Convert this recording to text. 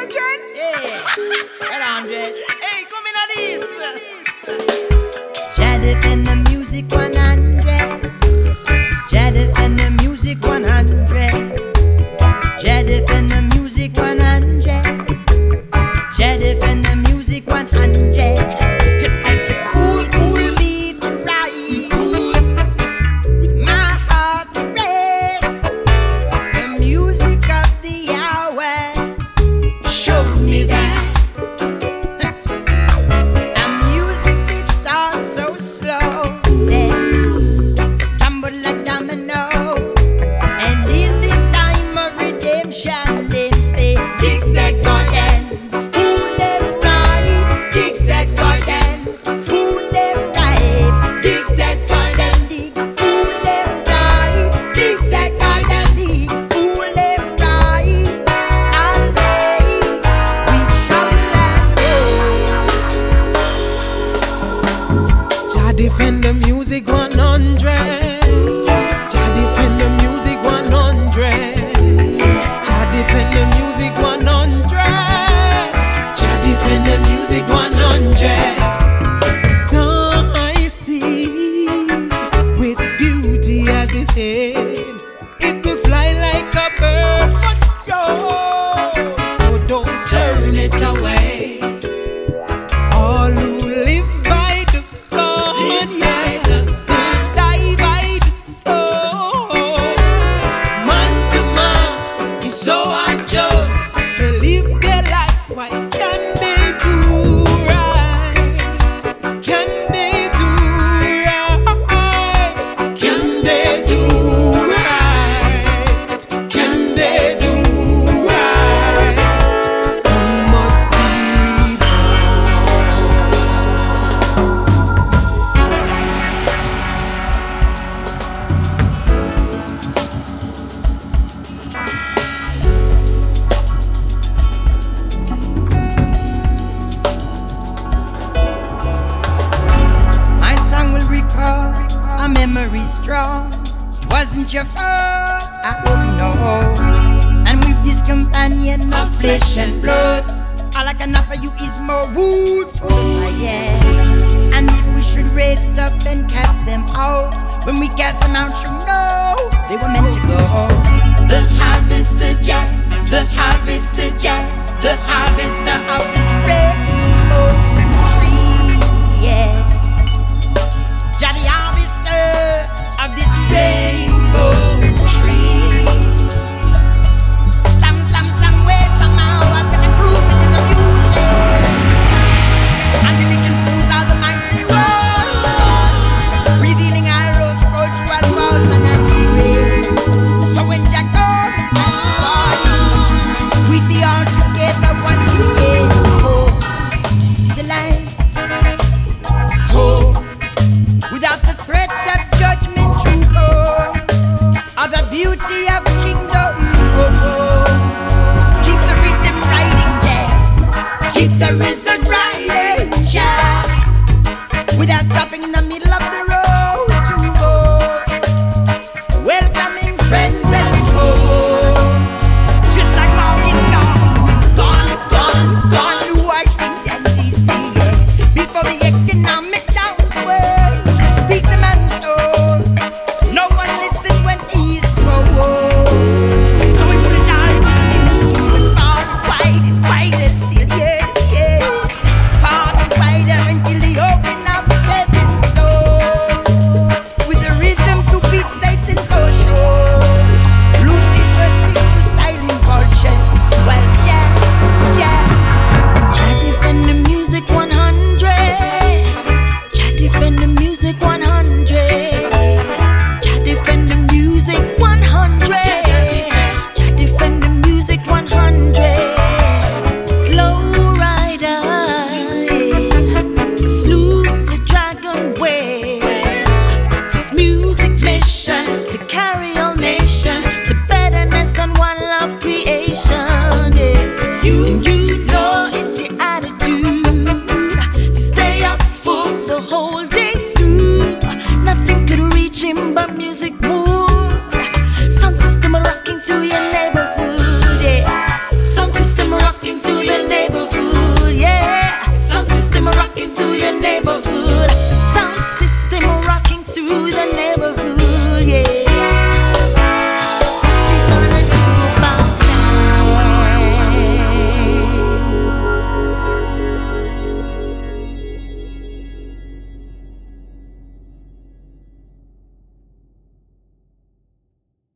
100? Yeah, 100. Hey, come in at this. Jah defend the music 100. Jah defend the music 100. Jah defend the music 100. Jah defend the music 100. Just as the cool beat rise, with my heart to rest. The music of the hour showed me that a music that starts so slow, tumble like domino. And in this time of redemption, they say, dig that garden, fool them right. Dig that garden, fool them right. Dig that garden, dig, fool them right. Dig that garden, dig, fool them right. And they, we travel and go. Jah defend the music 100. Jah defend the music 100. Jah defend the music 100. Jah defend the music 100. It's a song I see with beauty as its head. It will fly like a bird once grown. So don't turn it away. All who live by the gun, die by the soul. Man to man is so unjust. They live their life, why can they do right? Can they do right? Can they do right? Can they do right? Some must be My song will recall a memory strong. It wasn't your fault, I hope you know. And with this companion of flesh and blood, all I can offer you is more wood. Yeah. And if we should raise it up and cast them out, when we cast them out, you know they were meant to go. The harvester Jah, the harvester Jah, the harvester of this rainbow tree. Yeah. Jah the harvester of this rainbow tree. Some way, somehow, I've got to prove it in the music. And the licking sings of the mighty road, revealing our rose cultural laws, man, and pray. So when Jah God walking through your neighborhood.